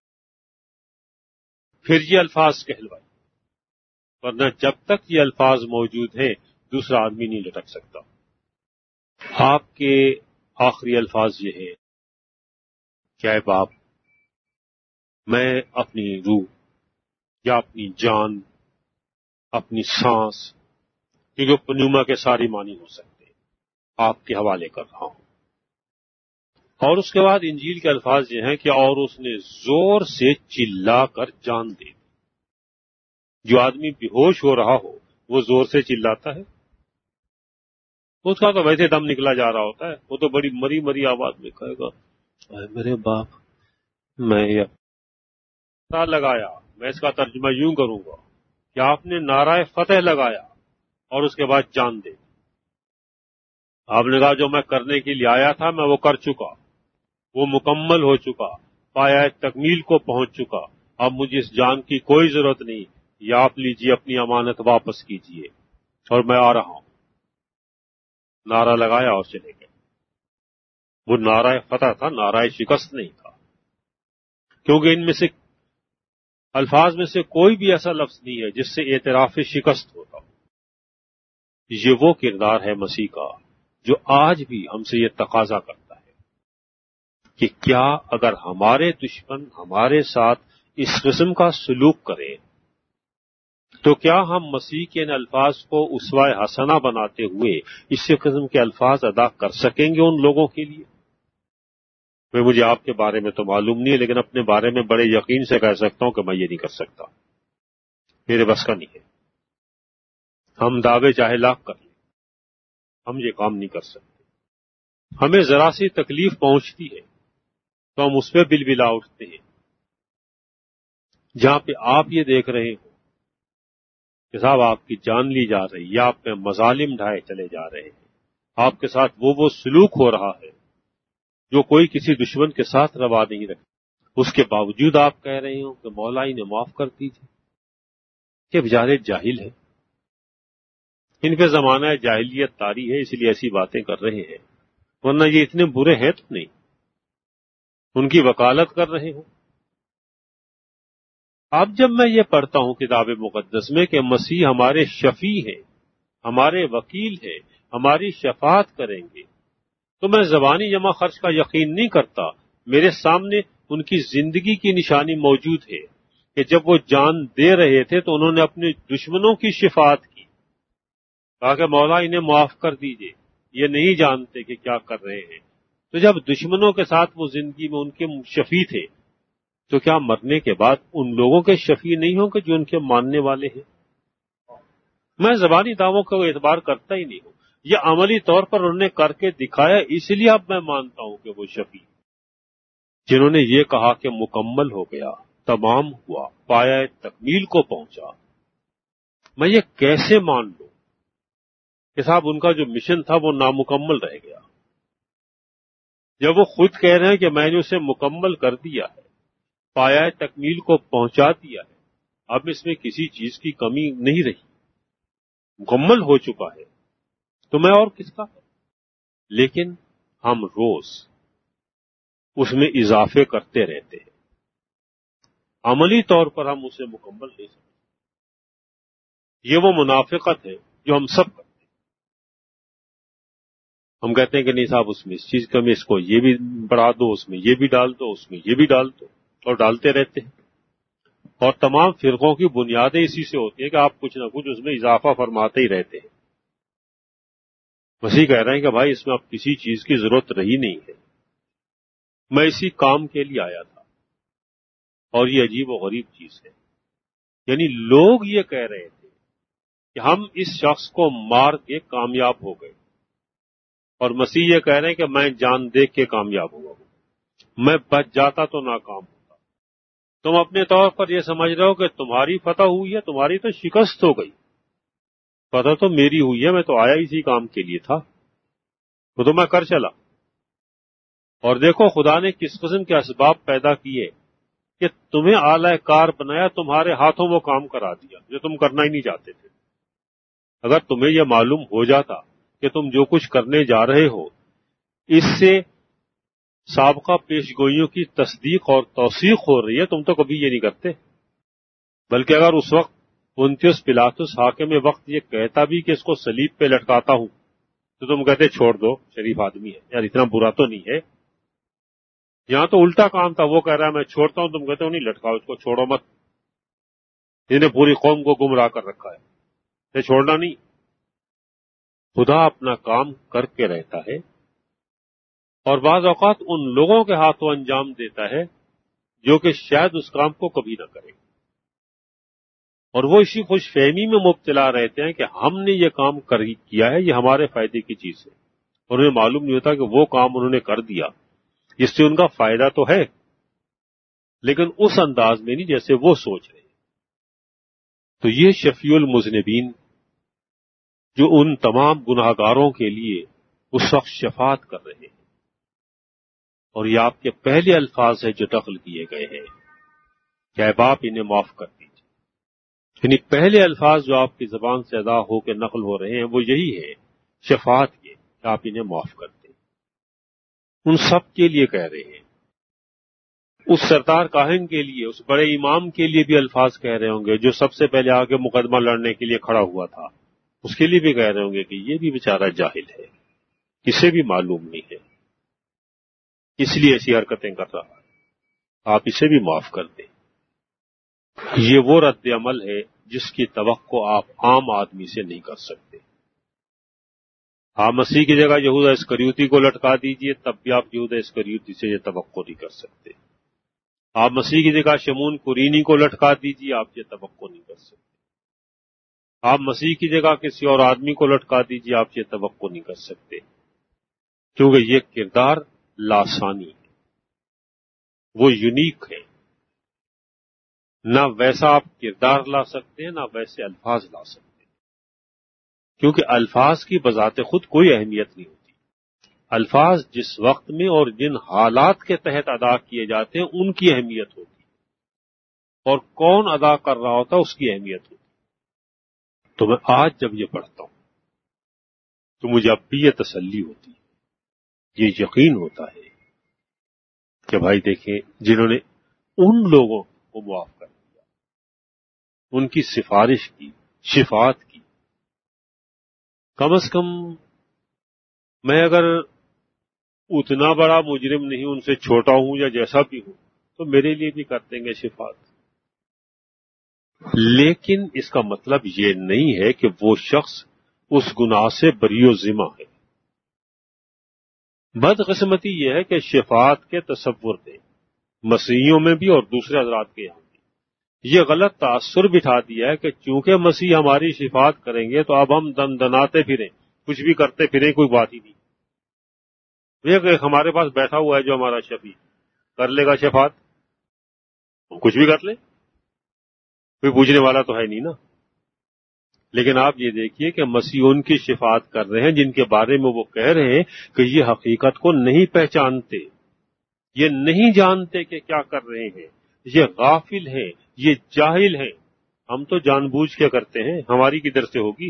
پھر یہ الفاظ کہلوائیں، ورنہ جب تک یہ الفاظ موجود ہیں دوسرا آدمی نہیں لٹک سکتا۔ آپ کے آخری الفاظ یہ ہیں کہ اے باپ، میں اپنی روح یا اپنی جان، اپنی سانس، کیونکہ پنیوما کے ساری معنی ہو سکتے ہیں، آپ کے حوالے کر رہا ہوں۔ اور اس کے بعد انجیل کے الفاظ یہ ہیں کہ اور اس نے زور سے چلا کر جان دے دی۔ جو آدمی بے ہوش ہو رہا ہو وہ زور سے چلاتا ہے؟ اس کا تو ویسے دم نکلا جا رہا ہوتا ہے، وہ تو بڑی مری مری آواز میں کہے گا اے میرے باپ، میں یہ نعرہ لگایا۔ میں اس کا ترجمہ یوں کروں گا کہ آپ نے نعرہ فتح لگایا اور اس کے بعد جان دے دی۔ آپ نے کہا جو میں کرنے کے لیے آیا تھا میں وہ کر چکا، وہ مکمل ہو چکا، پایہ تکمیل کو پہنچ چکا، اب مجھے اس جان کی کوئی ضرورت نہیں، یا آپ لیجیے اپنی امانت واپس کیجیے اور میں آ رہا ہوں۔ نعرہ لگایا اور چلے گئے۔ وہ نعرہ فتح تھا، نعرہ شکست نہیں تھا، کیونکہ ان میں سے الفاظ میں سے کوئی بھی ایسا لفظ نہیں ہے جس سے اعتراف شکست ہوتا ہو۔ یہ وہ کردار ہے مسیح کا جو آج بھی ہم سے یہ تقاضا کرتا ہے کہ کیا اگر ہمارے دشمن ہمارے ساتھ اس قسم کا سلوک کریں تو کیا ہم مسیح کے ان الفاظ کو اسوہ حسنہ بناتے ہوئے اسی قسم کے الفاظ ادا کر سکیں گے ان لوگوں کے لیے؟ مجھے آپ کے بارے میں تو معلوم نہیں ہے، لیکن اپنے بارے میں بڑے یقین سے کہہ سکتا ہوں کہ میں یہ نہیں کر سکتا، میرے بس کا نہیں ہے۔ ہم دعوے چاہے لاکھ کر لیں، ہم یہ کام نہیں کر سکتے۔ ہمیں ذرا سی تکلیف پہنچتی ہے تو ہم اس پہ بل بلا اٹھتے ہیں۔ جہاں پہ آپ یہ دیکھ رہے ہو کہ صاحب آپ کی جان لی جا رہی یا آپ پہ مظالم ڈھائے چلے جا رہے ہیں، آپ کے ساتھ وہ سلوک ہو رہا ہے جو کوئی کسی دشمن کے ساتھ روا نہیں رکھتا، اس کے باوجود آپ کہہ رہے ہو کہ مولا انہیں معاف کر دیجیے، کہ بیچارے جاہل ہیں، ان پہ زمانہ جاہلیت طاری ہے اس لیے ایسی باتیں کر رہے ہیں، ورنہ یہ اتنے برے ہیں تو نہیں، ان کی وکالت کر رہے ہوں۔ اب جب میں یہ پڑھتا ہوں کتاب مقدس میں کہ مسیح ہمارے شفیع ہیں، ہمارے وکیل ہیں، ہماری شفاعت کریں گے، تو میں زبانی جمع خرچ کا یقین نہیں کرتا، میرے سامنے ان کی زندگی کی نشانی موجود ہے کہ جب وہ جان دے رہے تھے تو انہوں نے اپنے دشمنوں کی شفاعت کی، کہا کہ مولا انہیں معاف کر دیجئے، یہ نہیں جانتے کہ کیا کر رہے ہیں۔ تو جب دشمنوں کے ساتھ وہ زندگی میں ان کے شفیع تھے تو کیا مرنے کے بعد ان لوگوں کے شفیع نہیں ہوں کہ جو ان کے ماننے والے ہیں؟ میں زبانی دعووں کو اعتبار کرتا ہی نہیں ہوں، یہ عملی طور پر انہوں نے کر کے دکھایا، اس لیے اب میں مانتا ہوں کہ وہ شفیع، جنہوں نے یہ کہا کہ مکمل ہو گیا، تمام ہوا، پایہ تکمیل کو پہنچا۔ میں یہ کیسے مان لوں کہ صاحب ان کا جو مشن تھا وہ نامکمل رہ گیا، جب وہ خود کہہ رہے ہیں کہ میں نے اسے مکمل کر دیا ہے، پایہ تکمیل کو پہنچا دیا ہے، اب اس میں کسی چیز کی کمی نہیں رہی، مکمل ہو چکا ہے، تو میں اور کس کا؟ لیکن ہم روز اس میں اضافے کرتے رہتے ہیں، عملی طور پر ہم اسے مکمل نہیں سکتے۔ یہ وہ منافقت ہے جو ہم سب کرتے ہیں۔ ہم کہتے ہیں کہ نہیں صاحب اس میں اس چیز کمی، اس کو یہ بھی بڑھا دو، اس میں یہ بھی ڈال دو، اس میں یہ بھی ڈال دو، اور ڈالتے رہتے ہیں۔ اور تمام فرقوں کی بنیادیں اسی سے ہوتی ہیں کہ آپ کچھ نہ کچھ اس میں اضافہ فرماتے ہی رہتے ہیں۔ مسیح کہہ رہے ہیں کہ بھائی اس میں اب کسی چیز کی ضرورت رہی نہیں ہے، میں اسی کام کے لیے آیا تھا۔ اور یہ عجیب و غریب چیز ہے، یعنی لوگ یہ کہہ رہے تھے کہ ہم اس شخص کو مار کے کامیاب ہو گئے، اور مسیح یہ کہہ رہے ہیں کہ میں جان دے کے کامیاب ہوا ہوں، میں بچ جاتا تو ناکام ہوتا۔ تم اپنے طور پر یہ سمجھ رہے ہو کہ تمہاری فتح ہوئی ہے، تمہاری تو شکست ہو گئی، فتح تو میری ہوئی ہے، میں تو آیا اسی کام کے لیے تھا، وہ تو میں کر چلا۔ اور دیکھو خدا نے کس قسم کے اسباب پیدا کیے کہ تمہیں اعلی کار بنایا، تمہارے ہاتھوں وہ کام کرا دیا جو تم کرنا ہی نہیں چاہتے تھے۔ اگر تمہیں یہ معلوم ہو جاتا کہ تم جو کچھ کرنے جا رہے ہو اس سے سابقہ پیش گوئیوں کی تصدیق اور توثیق ہو رہی ہے، تم تو کبھی یہ نہیں کرتے. بلکہ اگر اس وقت پونتیوس پلاطس حاکم وقت یہ کہتا بھی کہ اس کو صلیب پہ لٹکاتا ہوں تو تم کہتے چھوڑ دو، شریف آدمی ہے یار، اتنا برا تو نہیں ہے. یہاں تو الٹا کام تھا، وہ کہہ رہا ہے میں چھوڑتا ہوں، تم کہتے ہو نہیں لٹکاؤ اس کو، چھوڑو مت، انہیں پوری قوم کو گمراہ کر رکھا ہے، یہ چھوڑنا نہیں. خدا اپنا کام کر کے رہتا ہے اور بعض اوقات ان لوگوں کے ہاتھوں انجام دیتا ہے جو کہ شاید اس کام کو کبھی نہ کریں، اور وہ اسی خوش فہمی میں مبتلا رہتے ہیں کہ ہم نے یہ کام کیا ہے، یہ ہمارے فائدے کی چیز ہے، اور انہیں معلوم نہیں ہوتا کہ وہ کام انہوں نے کر دیا جس سے ان کا فائدہ تو ہے لیکن اس انداز میں نہیں جیسے وہ سوچ رہے ہیں. تو یہ شفیع المذنبین جو ان تمام گناہگاروں کے لیے اس وقت شفاعت کر رہے ہیں، اور یہ آپ کے پہلے الفاظ ہیں جو نقل کیے گئے ہیں کہ اے باپ انہیں معاف کر دیجیے. یعنی پہلے الفاظ جو آپ کی زبان سے ادا ہو کے نقل ہو رہے ہیں وہ یہی ہے شفاعت کے، کہ آپ انہیں معاف کر دیں. ان سب کے لیے کہہ رہے ہیں، اس سردار کاہن کے لیے، اس بڑے امام کے لیے بھی الفاظ کہہ رہے ہوں گے جو سب سے پہلے آگے مقدمہ لڑنے کے لیے کھڑا ہوا تھا، اس کے لیے بھی کہہ رہے ہوں گے کہ یہ بھی بیچارہ جاہل ہے، اسے بھی معلوم نہیں ہے، اس لیے ایسی حرکتیں کر رہا ہے، آپ اسے بھی معاف کر دیں. یہ وہ رد عمل ہے جس کی توقع آپ عام آدمی سے نہیں کر سکتے. آپ مسیح کی جگہ یہوذا اسکریوتی کو لٹکا دیجئے تب بھی آپ یہوذا اسکریوتی سے یہ توقع نہیں کر سکتے. آپ مسیح کی جگہ شمون قرینی کو لٹکا دیجئے، آپ یہ توقع نہیں کر سکتے. آپ مسیح کی جگہ کسی اور آدمی کو لٹکا دیجئے، آپ یہ توقع نہیں کر سکتے، کیونکہ یہ کردار لاسانی ہے، وہ یونیک ہے. نہ ویسا آپ کردار لا سکتے ہیں نہ ویسے الفاظ لا سکتے ہیں، کیونکہ الفاظ کی بذات خود کوئی اہمیت نہیں ہوتی. الفاظ جس وقت میں اور جن حالات کے تحت ادا کیے جاتے ہیں ان کی اہمیت ہوتی ہے، اور کون ادا کر رہا ہوتا ہے اس کی اہمیت ہوتی ہے. تو میں آج جب یہ پڑھتا ہوں تو مجھے اب بھی یہ تسلی ہوتی ہے، یہ یقین ہوتا ہے کہ بھائی دیکھیں جنہوں نے ان لوگوں کو معاف کر دیا، ان کی سفارش کی، شفاعت کی، کم از کم میں اگر اتنا بڑا مجرم نہیں، ان سے چھوٹا ہوں یا جیسا بھی ہوں، تو میرے لیے بھی کر دیں گے شفاعت. لیکن اس کا مطلب یہ نہیں ہے کہ وہ شخص اس گناہ سے بری و ذمہ ہے. بدقسمتی یہ ہے کہ شفاعت کے تصور دیں مسیحیوں میں بھی اور دوسرے حضرات کے یہاں بھی یہ غلط تاثر بٹھا دیا ہے کہ چونکہ مسیح ہماری شفاعت کریں گے تو اب ہم دندناتے پھریں، کچھ بھی کرتے پھریں، کوئی بات ہی نہیں. یہ ہمارے پاس بیٹھا ہوا ہے جو ہمارا شفیع کر لے گا شفاعت، ہم کچھ بھی کر لیں، کوئی پوچھنے والا تو ہے نہیں نا. لیکن آپ یہ دیکھیے کہ مسیح ان کی شفاعت کر رہے ہیں جن کے بارے میں وہ کہہ رہے ہیں کہ یہ حقیقت کو نہیں پہچانتے، یہ نہیں جانتے کہ کیا کر رہے ہیں، یہ غافل ہیں، یہ جاہل ہیں. ہم تو جان بوجھ کے کرتے ہیں، ہماری کدھر سے ہوگی؟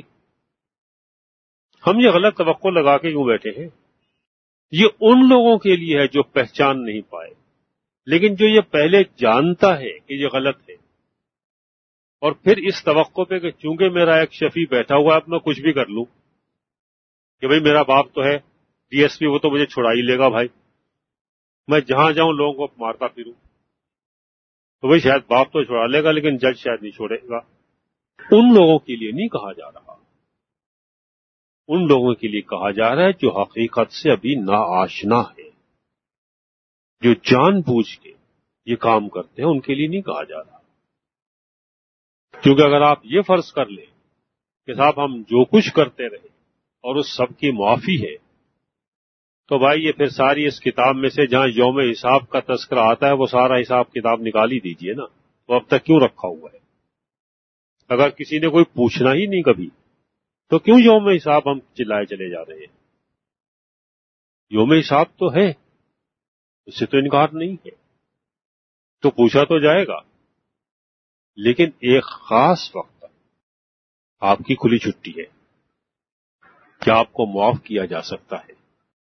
ہم یہ غلط توقع لگا کے کیوں بیٹھے ہیں؟ یہ ان لوگوں کے لیے ہے جو پہچان نہیں پائے، لیکن جو یہ پہلے جانتا ہے کہ یہ غلط ہے اور پھر اس توقع پہ کہ چونکہ میرا ایک شفیع بیٹھا ہوا ہے اب میں کچھ بھی کر لوں، کہ بھئی میرا باپ تو ہے ڈی ایس پی، وہ تو مجھے چھڑا ہی لے گا، بھائی میں جہاں جاؤں لوگوں کو مارتا پھروں، تو بھئی شاید باپ تو چھڑا لے گا لیکن جج شاید نہیں چھوڑے گا. ان لوگوں کے لیے نہیں کہا جا رہا، ان لوگوں کے لیے کہا جا رہا ہے جو حقیقت سے ابھی ناآشنا ہے، جو جان بوجھ کے یہ کام کرتے ہیں، ان کے لیے نہیں کہا جا رہا. کیونکہ اگر آپ یہ فرض کر لیں کہ صاحب ہم جو کچھ کرتے رہے اور اس سب کی معافی ہے، تو بھائی یہ پھر ساری اس کتاب میں سے جہاں یوم حساب کا تذکرہ آتا ہے وہ سارا حساب کتاب نکال ہی دیجئے نا، وہ اب تک کیوں رکھا ہوا ہے؟ اگر کسی نے کوئی پوچھنا ہی نہیں کبھی تو کیوں یوم حساب ہم چلائے چلے جا رہے ہیں؟ یوم حساب تو ہے، اس سے تو انکار نہیں ہے، تو پوچھا تو جائے گا، لیکن ایک خاص وقت آپ کی کھلی چھٹی ہے. کہ آپ کو معاف کیا جا سکتا ہے،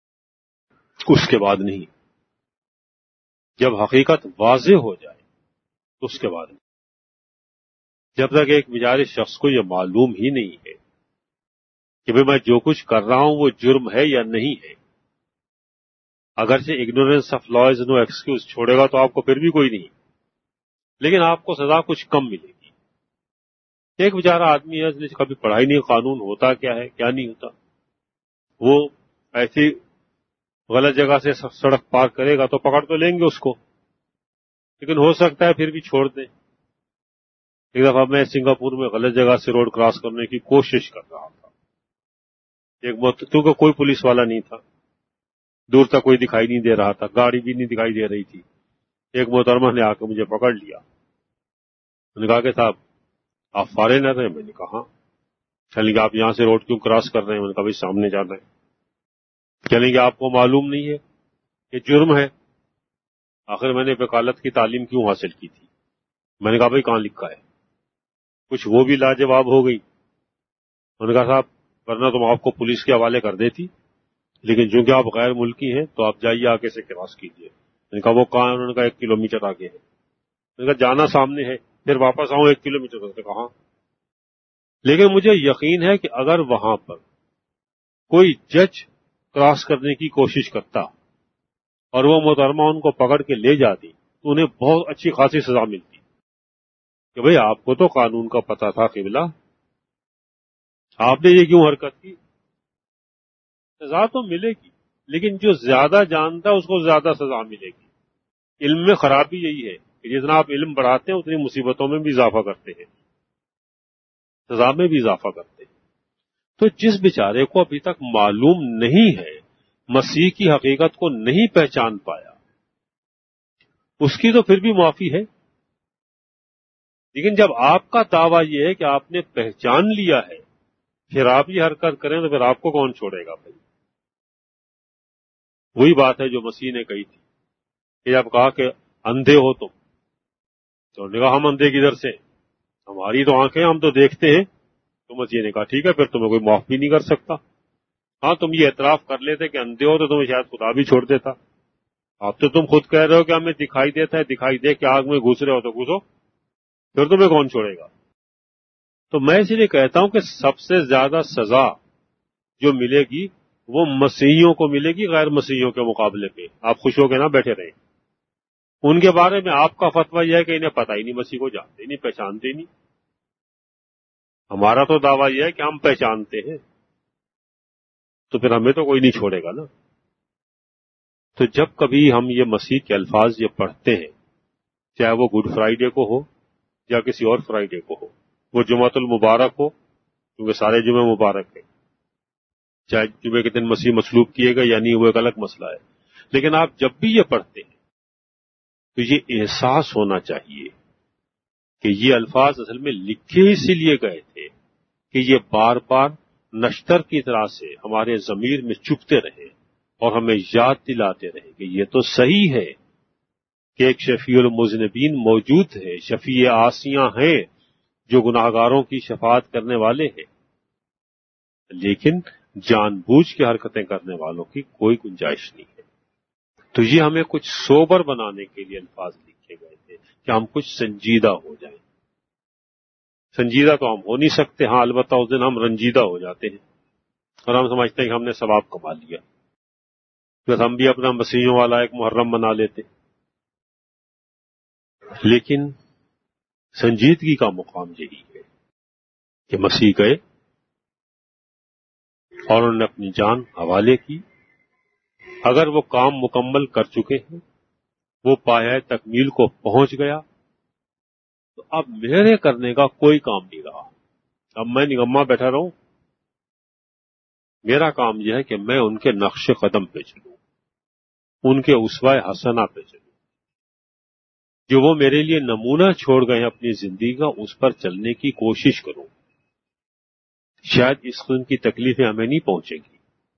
اس کے بعد نہیں۔ جب حقیقت واضح ہو جائے تو اس کے بعد نہیں۔ جب تک ایک بیچارے شخص کو یہ معلوم ہی نہیں ہے کہ میں جو کچھ کر رہا ہوں وہ جرم ہے یا نہیں ہے، اگرچہ ignorance of law is no excuse چھوڑے گا تو آپ کو پھر بھی کوئی نہیں، لیکن آپ کو سزا کچھ کم ملے گی۔ ایک بیچارہ آدمی ہے، اس نے کبھی پڑھائی نہیں، قانون ہوتا کیا ہے کیا نہیں ہوتا، وہ ایسی غلط جگہ سے سڑک پار کرے گا تو پکڑ تو لیں گے اس کو، لیکن ہو سکتا ہے پھر بھی چھوڑ دیں۔ ایک دفعہ میں سنگاپور میں غلط جگہ سے روڈ کراس کرنے کی کوشش کر رہا تھا، کیونکہ کوئی پولیس والا نہیں تھا، دور تک کوئی دکھائی نہیں دے رہا تھا، گاڑی بھی نہیں دکھائی دے رہی تھی۔ ایک محترمہ نے آ کے مجھے پکڑ لیا، میں نے کہا کہ صاحب آپ فارینر ہیں؟ میں نے کہا ہاں۔ چلیں گے آپ یہاں سے روڈ کیوں کراس کر رہے ہیں؟ میں نے کہا بھائی سامنے جانا ہے۔ چلیں گے آپ کو معلوم نہیں ہے یہ جرم ہے؟ آخر میں نے وکالت کی تعلیم کیوں حاصل کی تھی؟ میں نے کہا بھائی کہاں لکھا ہے؟ کچھ وہ بھی لاجواب ہو گئی۔ میں نے کہا صاحب ورنہ تم آپ کو پولیس کے حوالے کر دیتی، لیکن چونکہ آپ غیر ملکی ہیں تو آپ جائیے آگے سے کراس کیجیے۔ میں نے کہا وہ کہاں ہے؟ انہوں نے کہا 1 کلومیٹر آگے ہے۔ میں نے کہا جانا سامنے ہے، پھر واپس آؤں 1 کلومیٹر، میں نے کہا لیکن مجھے یقین ہے کہ اگر وہاں پر کوئی جج کراس کرنے کی کوشش کرتا اور وہ محترمہ ان کو پکڑ کے لے جاتی تو انہیں بہت اچھی خاصی سزا ملتی کہ بھئی آپ کو تو قانون کا پتہ تھا قبلہ، آپ نے یہ کیوں حرکت کی؟ سزا تو ملے گی، لیکن جو زیادہ جانتا ہے اس کو زیادہ سزا ملے گی۔ علم میں خرابی یہی ہے کہ جتنا آپ علم بڑھاتے ہیں اتنی مصیبتوں میں بھی اضافہ کرتے ہیں، سزا میں بھی اضافہ کرتے ہیں۔ تو جس بیچارے کو ابھی تک معلوم نہیں ہے، مسیح کی حقیقت کو نہیں پہچان پایا، اس کی تو پھر بھی معافی ہے، لیکن جب آپ کا دعویٰ یہ ہے کہ آپ نے پہچان لیا ہے پھر آپ یہ حرکت کریں تو پھر آپ کو کون چھوڑے گا بھائی؟ وہی بات ہے جو مسیح نے کہی تھی کہ جب کہا کہ اندھے ہو تم، تو نے کہا ہم اندھے کدھر سے، ہماری تو آنکھیں ہم تو دیکھتے ہیں۔ تو مسیح نے کہا ٹھیک ہے پھر تمہیں کوئی معاف بھی نہیں کر سکتا۔ ہاں تم یہ اعتراف کر لیتے کہ اندھے ہو تو تمہیں شاید خدا بھی چھوڑ دیتا، اب تو تم خود کہہ رہے ہو کہ ہمیں دکھائی دیتا ہے، دکھائی دے کہ آگ میں گھس رہے ہو تو گھسو، پھر تمہیں کون چھوڑے گا؟ تو میں اس لیے کہتا ہوں کہ سب سے زیادہ سزا جو ملے گی وہ مسیحیوں کو ملے گی غیر مسیحیوں کے مقابلے پہ۔ آپ خوش ہو کے نہ بیٹھے رہیں، ان کے بارے میں آپ کا فتویٰ یہ ہے کہ انہیں پتہ ہی نہیں، مسیح کو جانتے نہیں، پہچانتے نہیں۔ ہمارا تو دعویٰ یہ ہے کہ ہم پہچانتے ہیں، تو پھر ہمیں تو کوئی نہیں چھوڑے گا نا۔ تو جب کبھی ہم یہ مسیح کے الفاظ یہ پڑھتے ہیں، چاہے وہ گڈ فرائیڈے کو ہو یا کسی اور فرائیڈے کو ہو، وہ جمعۃ المبارک ہو کیونکہ سارے جمعے مبارک ہیں، چاہے جمعے کے دن مسیح مصلوب کیے گا یا نہیں وہ ایک الگ مسئلہ ہے، لیکن آپ جب بھی یہ پڑھتے ہیں تو یہ احساس ہونا چاہیے کہ یہ الفاظ اصل میں لکھے اسی لیے گئے تھے کہ یہ بار بار نشتر کی طرح سے ہمارے ضمیر میں چبھتے رہے اور ہمیں یاد دلاتے رہے کہ یہ تو صحیح ہے کہ ایک شفیع المذنبین موجود ہے، شفیع عاصیاں ہیں جو گناہگاروں کی شفاعت کرنے والے ہیں، لیکن جان بوجھ کے حرکتیں کرنے والوں کی کوئی گنجائش نہیں ہے۔ تو یہ ہمیں کچھ سوبر بنانے کے لیے الفاظ لکھے گئے تھے کہ ہم کچھ سنجیدہ ہو جائیں۔ سنجیدہ تو ہم ہو نہیں سکتے، ہاں البتہ اس دن ہم رنجیدہ ہو جاتے ہیں اور ہم سمجھتے ہیں کہ ہم نے ثواب کما لیا، بس ہم بھی اپنا مسیحیوں والا ایک محرم بنا لیتے۔ لیکن سنجیدگی کا مقام یہی ہے کہ مسیح گئے اور انہوں نے اپنی جان حوالے کی، اگر وہ کام مکمل کر چکے ہیں، وہ پایہ تکمیل کو پہنچ گیا، تو اب میرے کرنے کا کوئی کام نہیں رہا۔ اب میں نگما بیٹھا رہوں، میرا کام یہ ہے کہ میں ان کے نقش قدم پہ چلوں، ان کے اسوہ حسنہ پہ چلوں، جو وہ میرے لیے نمونہ چھوڑ گئے ہیں اپنی زندگی کا، اس پر چلنے کی کوشش کروں۔ شاید اس قسم کی تکلیفیں ہمیں نہیں پہنچے گی،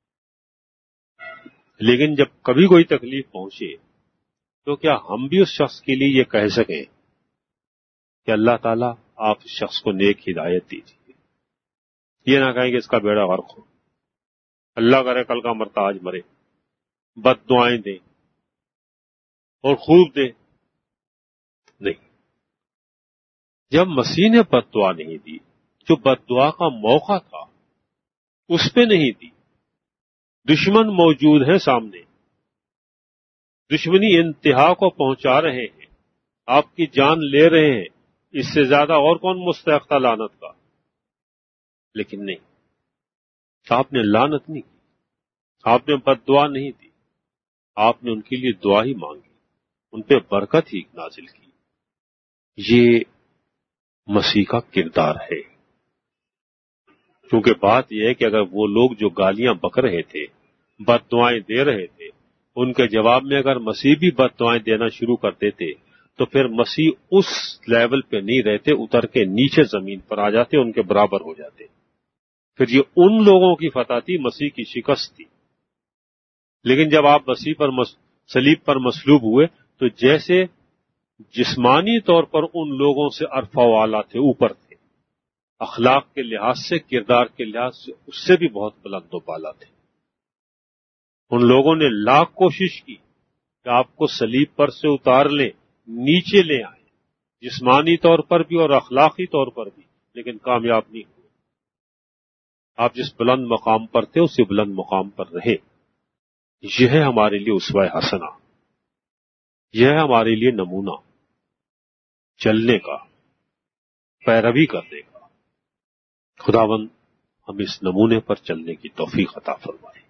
لیکن جب کبھی کوئی تکلیف پہنچے تو کیا ہم بھی اس شخص کے لیے یہ کہہ سکیں کہ اللہ تعالیٰ آپ اس شخص کو نیک ہدایت دیجیے، یہ نہ کہیں کہ اس کا بیڑا غرق ہو۔ اللہ کرے کل کا مرتا آج مرے، بد دعائیں دیں اور خوب دیں، نہیں۔ جب مسیح نے بد دعا نہیں دی، جو بد دعا کا موقع تھا اس پہ نہیں دی، دشمن موجود ہیں سامنے، دشمنی انتہا کو پہنچا رہے ہیں، آپ کی جان لے رہے ہیں، اس سے زیادہ اور کون مستحق تھا لعنت کا؟ لیکن نہیں، آپ نے لعنت نہیں کی، آپ نے بد دعا نہیں دی، آپ نے ان کے لیے دعا ہی مانگی، ان پہ برکت ہی نازل کی۔ یہ مسیح کا کردار ہے۔ کیونکہ بات یہ ہے کہ اگر وہ لوگ جو گالیاں بک رہے تھے، بد دعائیں دے رہے تھے، ان کے جواب میں اگر مسیح بھی بد دعائیں دینا شروع کر دیتے تو پھر مسیح اس لیول پہ نہیں رہتے، اتر کے نیچے زمین پر آ جاتے، ان کے برابر ہو جاتے۔ پھر یہ ان لوگوں کی فتح تھی، مسیح کی شکست تھی۔ لیکن جب آپ مسیح پر صلیب پر مصلوب ہوئے تو جیسے جسمانی طور پر ان لوگوں سے عرفہ والا تھے، اوپر تھے، اخلاق کے لحاظ سے، کردار کے لحاظ سے اس سے بھی بہت بلند و بالا تھے۔ ان لوگوں نے لاکھ کوشش کی کہ آپ کو صلیب پر سے اتار لیں، نیچے لے آئیں، جسمانی طور پر بھی اور اخلاقی طور پر بھی، لیکن کامیاب نہیں ہوئے۔ آپ جس بلند مقام پر تھے اسی بلند مقام پر رہے۔ یہ ہے ہمارے لیے اسوہ حسنہ، یہ ہے ہمارے لیے نمونہ چلنے کا، پیروی کرنے کا۔ خداوند ہم اس نمونے پر چلنے کی توفیق عطا فرمائے۔